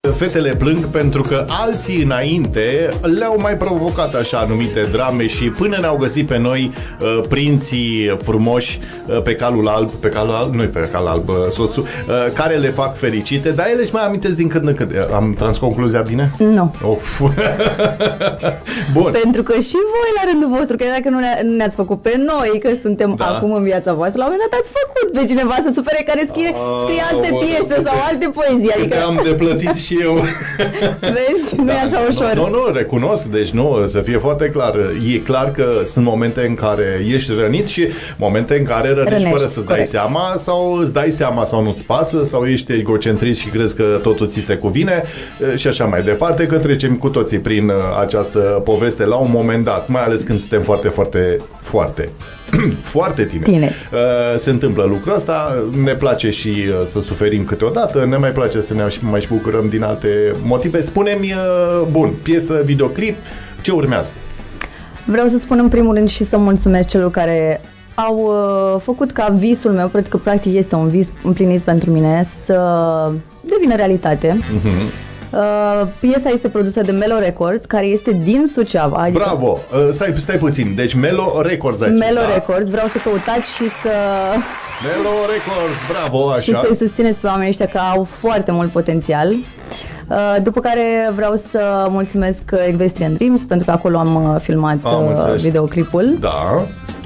Fetele plâng pentru că alții înainte le-au mai provocat așa anumite drame și până ne-au găsit pe noi prinții frumoși pe calul alb, nu-i pe cal alb, soțul, care le fac fericite, dar ele își mai amintesc din când în când. Am tras concluzia bine? Nu. Of. Bun. Pentru că și voi la rândul vostru, că dacă nu ne-ați făcut pe noi, că suntem acum în viața voastră, la un moment dat ați făcut pe cineva să supere care scrie alte piese sau alte poezii. Adică am de plătit și eu. Vezi? Nu e așa ușor. Nu, recunosc. Deci nu, să fie foarte clar. E clar că sunt momente în care ești rănit și momente în care rănești fără să-ți dai seama sau îți dai seama sau nu-ți pasă sau ești egocentrist și crezi că totul ți se cuvine și așa mai departe, că trecem cu toții prin această poveste la un moment dat, mai ales când suntem foarte tineri. Se întâmplă lucrul ăsta, ne place și să suferim câteodată, ne mai place să ne mai și bucurăm din alte motive. Spune-mi, bun, piesă, videoclip, ce urmează? Vreau să spun în primul rând și să mulțumesc celor care au făcut ca visul meu, pentru că practic este un vis împlinit pentru mine, să devină realitate. Piesa este produsă de Melo Records, care este din Suceava. Adică bravo! Stai puțin. Deci Melo Records ai spus, Melo Records, vreau să căutați și să... Melo Records, bravo, așa. Și să-i susțineți pe oamenii ăștia că au foarte mult potențial. După care vreau să mulțumesc Equestrian Dreams, pentru că acolo am filmat videoclipul. Da.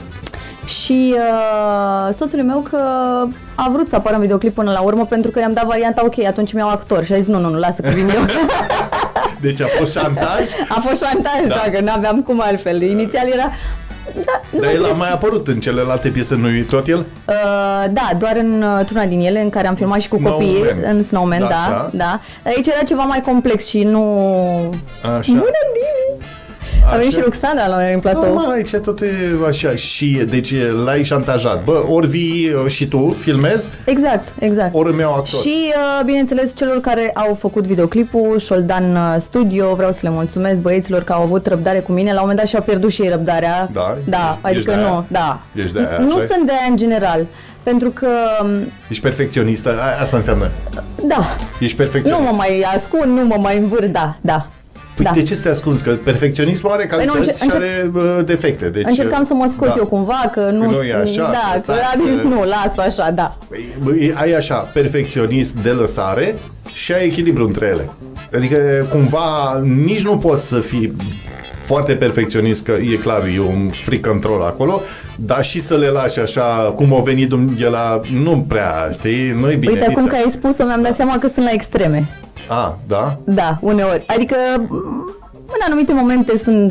Și soțul meu că a vrut să apară în videoclip până la urmă, pentru că i-am dat varianta, ok, atunci mi-au actor. Și a zis, nu, lasă că vin eu. Deci a fost șantaj? A fost șantaj, da, că n-aveam cum altfel. Inițial era... Dar el a mai apărut în celelalte piese, nu-i tot el? Da, doar într-una din ele, în care am filmat și cu copiii, în Snowman, da. Aici era ceva mai complex și nu... Așa. Bună, Dimi! A venit și Roxana la noi în platou. Normal, aici tot e așa. Și deci l-ai șantajat. Bă, ori vii și tu, filmezi. Exact. Ori îmi iau actor. Și bineînțeles celor care au făcut videoclipul, Șoldan Studio, vreau să le mulțumesc băieților că au avut răbdare cu mine. La un moment dat și-au pierdut și ei răbdarea. Da, adică nu, da. Ești de aia, nu sunt de aia în general. Pentru că... Ești perfecționistă? Asta înseamnă? Da. Ești perfecționist? Nu mă mai ascund, nu mă mai învârt, da. Păi de ce să te ascunzi? Că perfecționismul are calități și are defecte. Deci, încercam să mă scot eu cumva, că nu e așa. Da, că a zis nu, lasă așa, da. Ai așa, perfecționism de lăsare și ai echilibru între ele. Adică cumva nici nu poți să fii foarte perfecționist, că e clar, e un free control acolo, dar și să le lași așa cum au venit de la... Nu prea, știi? Nu-i bine. Uite, acum că ai spus-o, mi-am dat seama că sunt la extreme. Da? Da, uneori. Adică în anumite momente sunt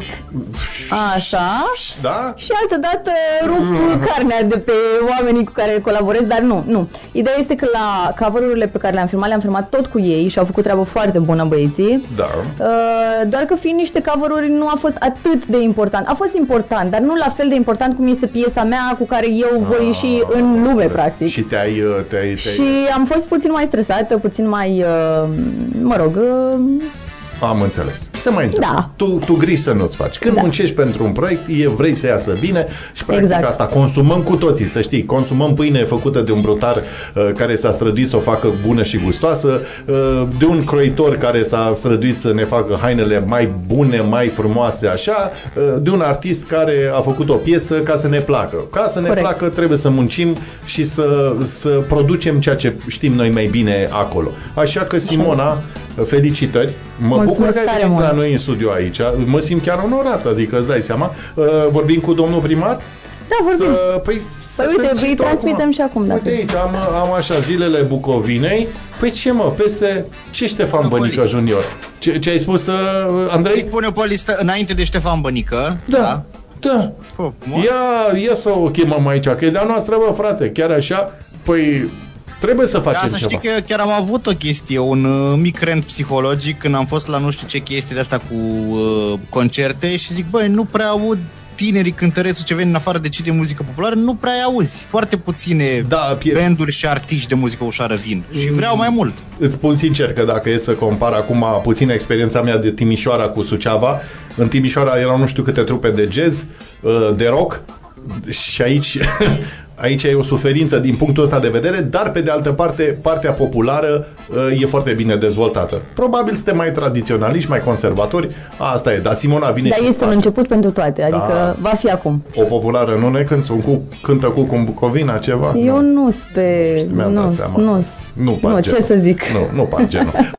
așa, da? Și altădată rup carnea de pe oamenii cu care colaborez, dar nu. Ideea este că la cover-urile pe care le-am filmat tot cu ei și au făcut treabă foarte bună băieții. Da. Doar că fiind niște cover-uri nu a fost atât de important. A fost important, dar nu la fel de important cum este piesa mea cu care eu voi ieși în lume, practic. Și te-ai... Și am fost puțin mai stresată, puțin mai, am înțeles. Se mai întâmplă. Da. Tu griji să nu-ți faci. Când muncești pentru un proiect, vrei să iasă bine și practic asta consumăm cu toții, să știi. Consumăm pâine făcută de un brutar care s-a străduit să o facă bună și gustoasă, de un croitor care s-a străduit să ne facă hainele mai bune, mai frumoase, așa, de un artist care a făcut o piesă ca să ne placă. Ca să ne placă trebuie să muncim și să producem ceea ce știm noi mai bine acolo. Așa că, Simona, felicitări. Mă bucur că ai venit la noi în studio aici. Mă simt chiar onorat, adică îți dai seama. Vorbim cu domnul primar? Da, vorbim. Păi uite, îi transmitem și acum. Uite aici, am așa zilele Bucovinei. Păi ce peste ce Ștefan Bănică Junior? Ce ai spus, Andrei? Îi pune pe listă înainte de Ștefan Bănică. Da. Ia să o chemăm aici, că e de-a noastră, bă, frate. Chiar așa, păi... Trebuie să facem ceva. Să știi că chiar am avut o chestie, un mic rent psihologic când am fost la nu știu ce chestie de asta cu concerte și zic, băi, nu prea aud tinerii cântărețul ce veni în afară de cei de muzică populară, nu prea auzi. Foarte puține banduri și artiști de muzică ușoară vin și vreau mai mult. Îți spun sincer că dacă e să compar acum puțin experiența mea de Timișoara cu Suceava, în Timișoara erau nu știu câte trupe de jazz, de rock, și aici aici e o suferință din punctul ăsta de vedere, dar pe de altă parte, partea populară e foarte bine dezvoltată. Probabil suntem mai tradiționaliști, mai conservatori, asta e, dar Simona vine. Dar este un început pentru toate, adică va fi acum. O populară nu ne cântă cu Bucovina ceva? Eu nu sper, nu, ce să zic? Nu, par genul.